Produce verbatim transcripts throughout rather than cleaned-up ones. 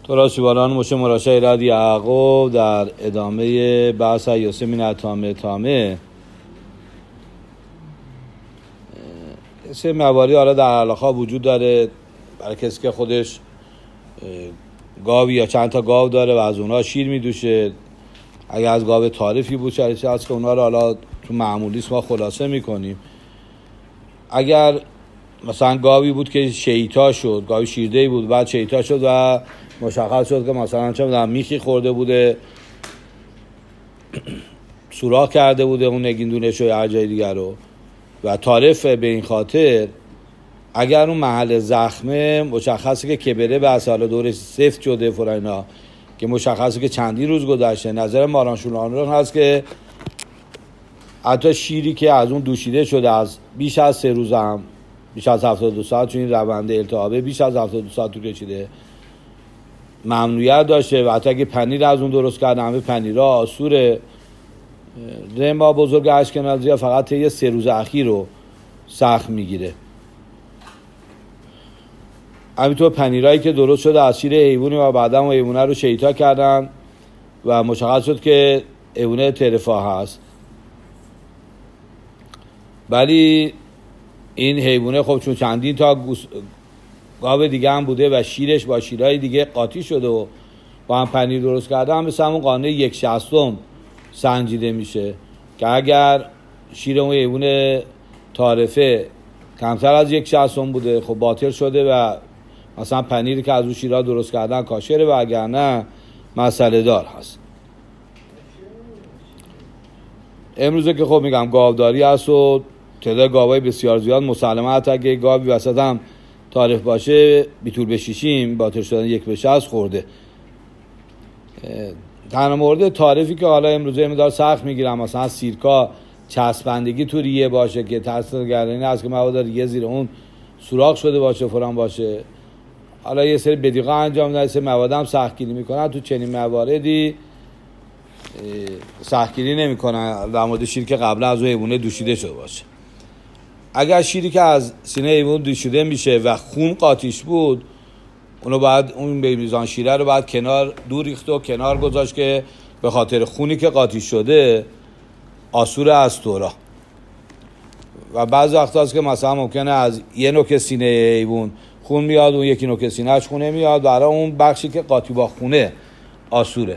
تراشیبانان مشه مراشع ایراد یعقوب در ادامه بحث یاسمین تامه تامه سه مواردی حالا در علاقه وجود داره برای کسی که خودش گاوی یا چند تا گاو داره و از اونها شیر میدوشه. اگر از گاو تعریفی بود شریعتی هست که اونها رو حالا تو معمولیست ما خلاصه میکنیم. اگر مثلا گاوی بود که شیطا شد، گاوی شیردهی بود بعد شیطا شد و مشخص شد که مثلا چه میدونم میخی خورده بوده، سوراخ کرده بوده اون نگیندونش و هر جای دیگر رو و تعریف به این خاطر اگر اون محل زخمه مشخصه که کبره به حالا دورش سفت شده فلان که مشخصه که چندی روز گذشته، نظر مارانشولان هست که حتی شیری که از اون دوشیده شده از بیش از سه روز هم بیش از هفتاد و دو ساعت چون این روند التهابه بیش از هفتاد و دو ساعت طول کشیده ممنوعیت داشته و حتی اگه پنیر از اون درست کردن همه پنیرها آسوره. رما بزرگ اشکنازی فقط یه سه روز اخیر رو سخت میگیره. همینطور پنیرایی که درست شده از شیر حیوانی و بعدا اون حیوانه رو شیطا کردن و مشخص شد که حیوانه ترفا هست، ولی این حیوانه خب چون چندین تا گوس... گاو دیگه هم بوده و شیرش با شیرهای دیگه قاطی شده و با هم پنیر درست کرده هم مثل همون قانون یک شصتم سنجیده میشه که اگر شیر اون حیوان تعرفه کمتر از یک شصتم بوده خب باطل شده و مثلا پنیری که از اون شیرها درست کردن کاشره و اگر نه مسئله دار هست. امروزه که خب میگم گاوداری هست و تعداد گاوای بسیار زیاد مسلمه حتی اگه گاوی وسط هم تعریف باشه بیتول به شیشیم باطل شدن یک به شصت خورده. تنها مورد تعریفی که حالا امروزه مدار سخت میگیرم مثلا سیرکا چسبندگی تو ریه باشه که تاثیر گردنی هست که مواد ریه زیر اون سوراخ شده باشه فلان باشه، حالا یه سری بدیقه انجام میدن، سری مواد هم سختگیری میکنن. تو چنین مواردی سختگیری نمیکنن در مورد شیری که قبلا از اون حیوانه دوشیده شده باشه. اگر شیری که از سینه حیوان دوشیده میشه و خون قاطیش بود اونو بعد اون به میزان شیره رو بعد کنار دور ریخت و کنار گذاشت که به خاطر خونی که قاطی شده آسور از تورا. و بعضی وقتا هست که مثلا ممکنه از یه نوک سینه حیوان خون میاد اون یکی نوک سینه‌اش خونه میاد برای اون بخشی که قاطی با خونه آسوره.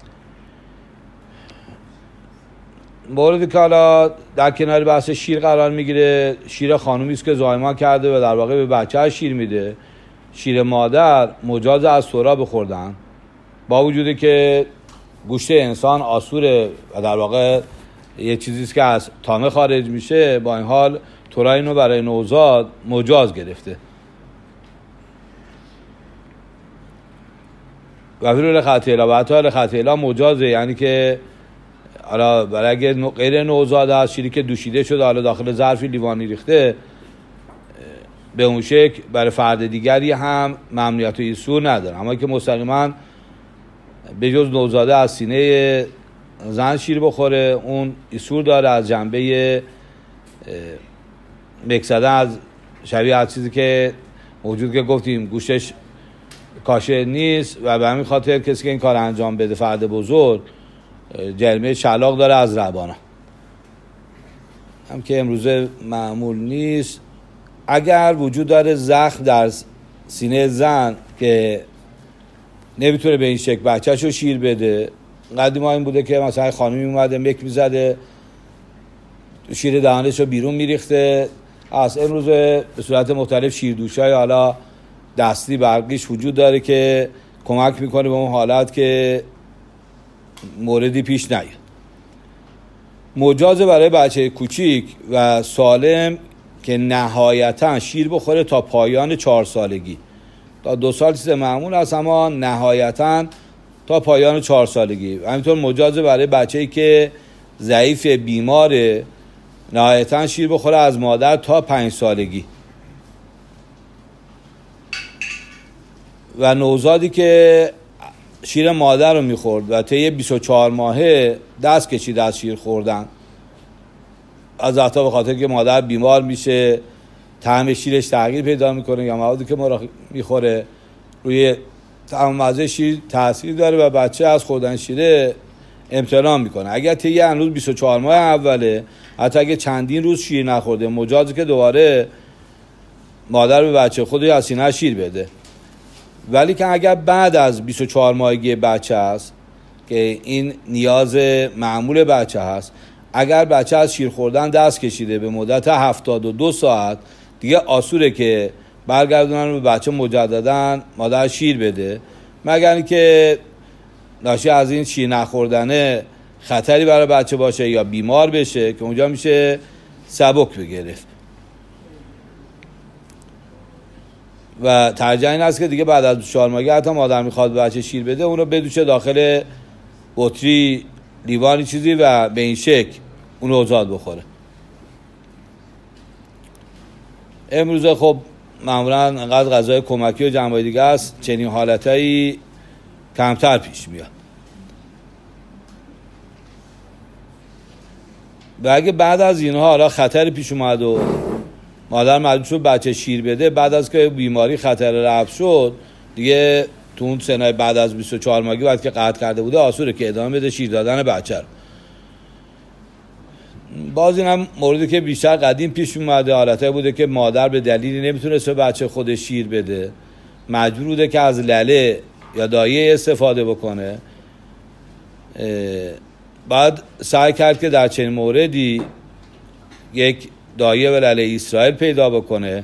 موردی که حالا در کنار بحث شیر قرار میگیره شیر خانومی است که زایمان کرده و در واقع به بچه‌اش شیر میده. شیر مادر مجاز از تورا بخوردن با وجودی که گوشت انسان آسوره و در واقع یه چیزی است که از تامه خارج میشه، با این حال تورا اینو برای نوزاد مجاز گرفته. و فیرول خطیلا و حتی خطیلا مجازه، یعنی که حالا برای اگه غیر نوزاد هست شیری که دوشیده شده حالا داخل ظرفی لیوانی ریخته به اون شکل برای فرد دیگری هم ممنوعیت و ایسور نداره. اما که مسلماً به جز نوزاده از سینه زن شیر بخوره اون ایسور داره از جنبه مکسدن از شبیه از چیزی که موجود که گفتیم گوشش کاشر نیست و به همین خاطر کسی که این کار انجام بده فرد بزرگ جریمه شلاق داره از ربانا، هم که امروزه معمول نیست. اگر وجود داره زخم در سینه زن که نمیتونه به این شکل بچه‌شو شیر بده، قدیما این بوده که مثلا خانمی اومده مک میزده شیر دهانشو بیرون میریخته. از امروزه به صورت مختلف شیردوشای حالا دستی برقیش وجود داره که کمک میکنه به اون حالت که موردی پیش نیاد. مجازه برای بچه کوچیک و سالم که نهایتا شیر بخوره تا پایان چهار سالگی. تا دو سال چیز معمول است اما نهایتا تا پایان چهار سالگی. همینطور مجازه برای بچه‌ای که ضعیف بیماره نهایتا شیر بخوره از مادر تا پنج سالگی. و نوزادی که شیر مادر رو میخورد و طی بیست و چهار ماهه دست کشید از شیر خوردن، از وقتا به خاطر که مادر بیمار میشه طعم شیرش تغییر پیدا میکنه یا موادی که ما میخوره روی تمام مزه شیر تاثیر داره و بچه از خوردن شیره امتناع میکنه. اگر طی هنوز بیست و چهار ماه اوله، حتی اگه چندین روز شیر نخورده، مجازه که دوباره مادر به بچه خودش از سینه شیر بده. ولی که اگر بعد از بیست و چهار ماهگی بچه است که این نیاز معمول بچه هست، اگر بچه از شیر خوردن دست کشیده به مدت هفتاد و دو ساعت، دیگه آسوره که برگردونن به بچه مجدداً مادر شیر بده، مگر اینکه ناشی از این شیر نخوردنه خطری برای بچه باشه یا بیمار بشه که اونجا میشه سبک بگرفت. و ترجیح این است که دیگه بعد از چهار ماهگی حتی مادر میخواد بچه شیر بده، اون رو بدوشه داخل بطری، لیوانی چیزی و به این شکل اون رو آزاد بخوره. امروز خب معمولا انقدر غذای کمکی و جنبه دیگه است، چنین حالتایی کمتر پیش میاد. و اگه بعد از اینها حالا خطر پیش اومد و مادر مجبور شد بچه شیر بده، بعد از که بیماری خطر رفع شد، دیگه تو اون سنای بعد از بیست و چهار ماهگی بعد که قطع کرده بوده، آسوره که ادامه بده شیر دادن بچه رو. باز این هم موردی که بیشتر قدیم پیش اومده، حالتایی بوده که مادر به دلیلی نمیتونست به بچه خودش شیر بده، مجبور بوده که از لله یا دایه استفاده بکنه. بعد سعی کرد که در چنین موردی یک دایه و لله اسرائیل پیدا بکنه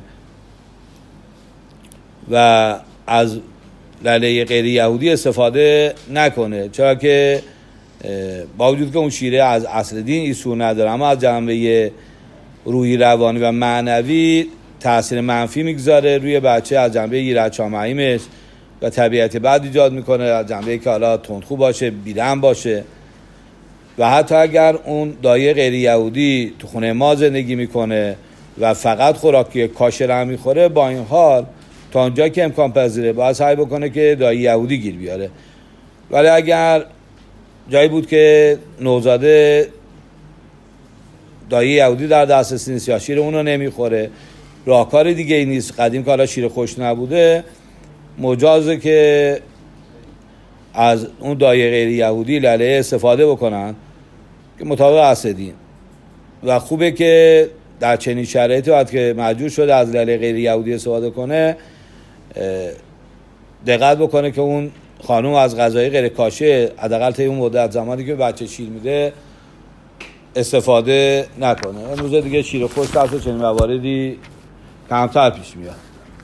و از لله غیر یهودی استفاده نکنه، چرا که با وجود که اون شیره از اصل دین ایسور نداره، اما از جنبه روحی، روانی و معنوی تأثیر منفی میگذاره روی بچه، از جنبه ایراد شامعیمش و طبیعت بد ایجاد میکنه، از جنبه که حالا تندخو باشه، بیدم باشه. و حتی اگر اون دایه غیر یهودی تو خونه ما زندگی میکنه و فقط خوراکی کاشر هم میخوره، با این حال تا اونجا که امکان پذیره باید سعی بکنه که دایه یهودی گیر بیاره. ولی اگر جایی بود که نوزاده دایه یهودی در دسترس نیست یا شیر اونو نمیخوره، راهکار دیگه ای نیست، قدیم که حالا شیر خوش نبوده، مجازه که از اون دایه غیر یهودی لله استفاده بکنن که مطابق اصل دین. و خوبه که در چنین شرایطی وقتی که مجبور شده از لله غیر یهودی استفاده کنه، دقت بکنه که اون خانوم از غذای غیر کاشر حداقل تا اون مدت زمانی که بچه شیر میده استفاده نکنه. امروز دیگه شیر خوش در چنین مواردی کمتر پیش میاد.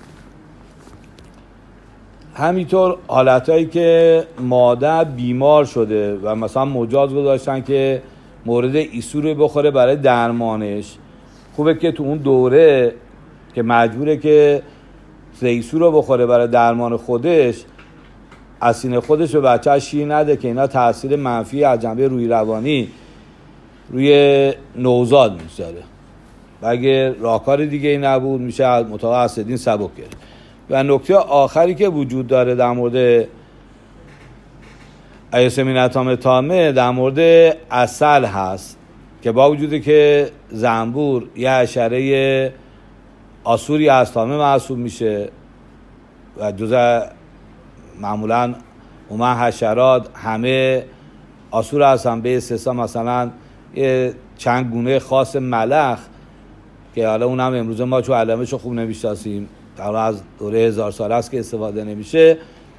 همینطور حالتایی که مادر بیمار شده و مثلا مجاز گذاشتن که مورد ایسور بخوره برای درمانش، خوبه که تو اون دوره که مجبوره که ایسور رو بخوره برای درمان خودش، از سینه خودش به بچه شیر نده که اینا تاثیر منفی از جنبه روی روانی روی نوزاد میذاره. و اگه راهکار دیگه ای نبود میشه از مطابق اصل دین سبک گرفت. و نکته آخری که وجود داره در مورد ایسمینتام تامه، در مورد عسل هست که با وجودی که زنبور یه حشره آسوری از تامه محسوب میشه و جزء معمولا اومه حشرات همه آسور هستن به استثنا مثلا یه چند گونه خاص ملخ که حالا اونم امروز ما چون علامه‌شو خوب نمیشناسیم، در از دوره هزار سال است که استفاده نمیشه.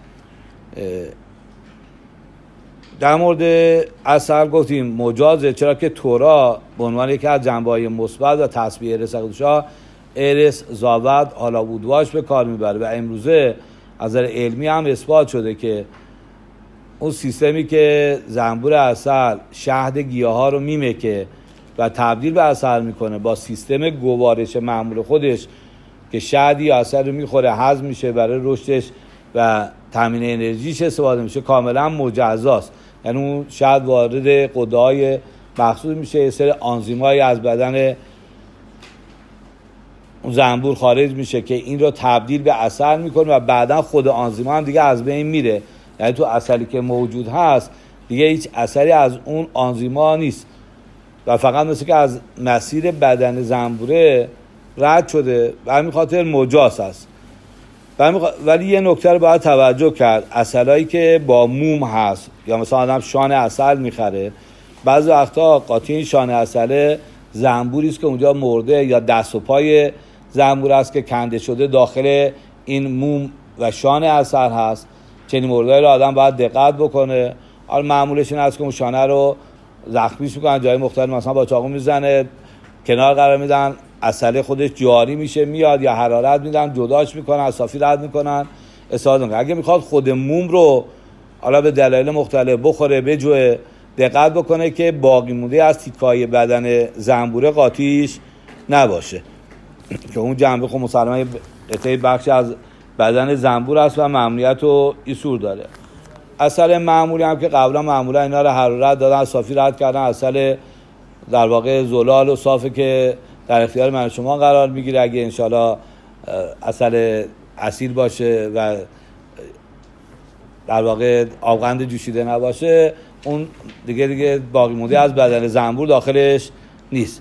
در مورد عسل گفتیم مجازه، چرا که تورا به عنوان یکی از جنبه‌های مثبت و تسبیح ارث قدوس‌ها ارث زاود حالا بودواش به کار میبره. و امروزه از نظر علمی هم اثبات شده که اون سیستمی که زنبور عسل شهد گیاها رو میمکه و تبدیل به عسل میکنه با سیستم گوارش معمول خودش که شهد یا عسل رو میخوره، هضم میشه، برای رشدش و تامین انرژیش استفاده میشه، کاملا مجزاست. یعنی اون شهد وارد غده‌های مخصوص میشه، یه سری آنزیم‌هایی از بدن اون زنبور خارج میشه که این رو تبدیل به عسل میکنه و بعدا خود آنزیم‌ها هم دیگه از بین میره. یعنی تو عسلی که موجود هست دیگه هیچ اثری از اون آنزیم‌ها نیست و فقط مثل که از مسیر بدن زنبوره رد شده و همین خاطر مجاز است. ولی یه نکته رو باید توجه کرد، عسلایی که با موم هست یا مثلا آدم شان عسل میخره، بعضی وقتا قاطی این شان عسل زنبوری است که اونجا مرده یا دست و پای زنبور است که کنده شده داخل این موم و شان عسل هست. چنین موردایی رو آدم باید دقت بکنه. حالا معمولش این است که اون شانه رو زخمیش میکنن، جای مختلف مثلا با چاقو میزنه، کنار قرار میدن، عسل خودش جاری میشه میاد، یا حرارت میدن جداش میکنن، از صافی رد میکنن استفاده میکنن. اگه میخواد خود موم رو حالا به دلایل مختلف بخوره بجوه، دقت بکنه که باقی مونده از تیکای بدن زنبوره قاطیش نباشه که اون جنبه خب مسلمه قطعه بخشی از بدن زنبور است و ممنوعیت و ایسور داره. عسل معمولی هم که قبلا معمولا اینا رو حرارت دادن، صافی رد کردن، عسل در واقع زلال و صافه که در اختیار من شما قرار میگیره. اگه انشالله عسل اصیل باشه و در واقع آبغند جوشیده نباشه، اون دیگه دیگه باقی مونده از بدن زنبور داخلش نیست.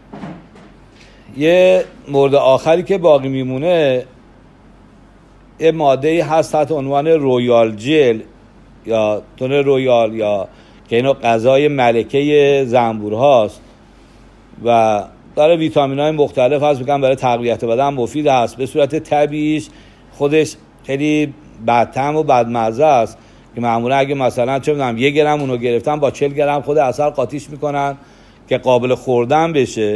یه مورد آخری که باقی میمونه یه ماده‌ای هست تحت عنوان رویال جل یا تون رویال، یا که اینو غذای ملکه زنبور هاست و داره ویتامین های مختلف هست، میگن برای تقویت بدن مفید هست. به صورت طبیعیش خودش خیلی بدطعم و بدمزه است که معمولا اگه مثلا چه میدونم یک گرم اونو گرفتن با چهل گرم خود عسل قاطیش میکنن که قابل خوردن بشه.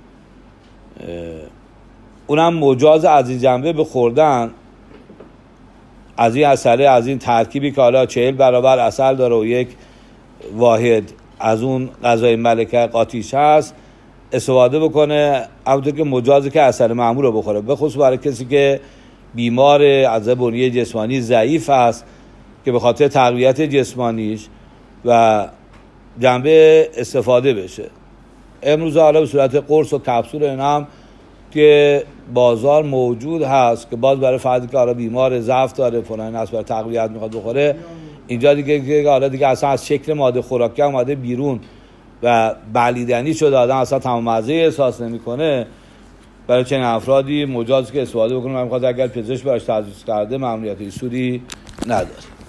اونم مجاز از این جنبه به خوردن از این عسله، از این ترکیبی که حالا چهل برابر عسل داره و یک واحد از اون غذای ملکه قاطیش هست استفاده بکنه. همونطور که مجازه که عسل معمول رو بخوره، به خصوص برای کسی که بیمار از بنیه جسمانی ضعیف است که به خاطر تقویت جسمانیش و جنبه استفاده بشه. امروز حالا به صورت قرص و کپسول اینا هم که بازار موجود هست که باز برای فردی که حالا بیمار ضعف داره فلان است برای تقویت میخواد بخوره، اینجا دیگه که حالا دیگه اصلا از شکل ماده خوراکی اومده بیرون و بلیدنی شده، آدم اصلا تمام مزه احساس نمیکنه، برای چنین افرادی مجاز که استفاده بکنه. من میخواد اگر پزشک براش تجویز کرده ممنوعیت ایسوری نداره.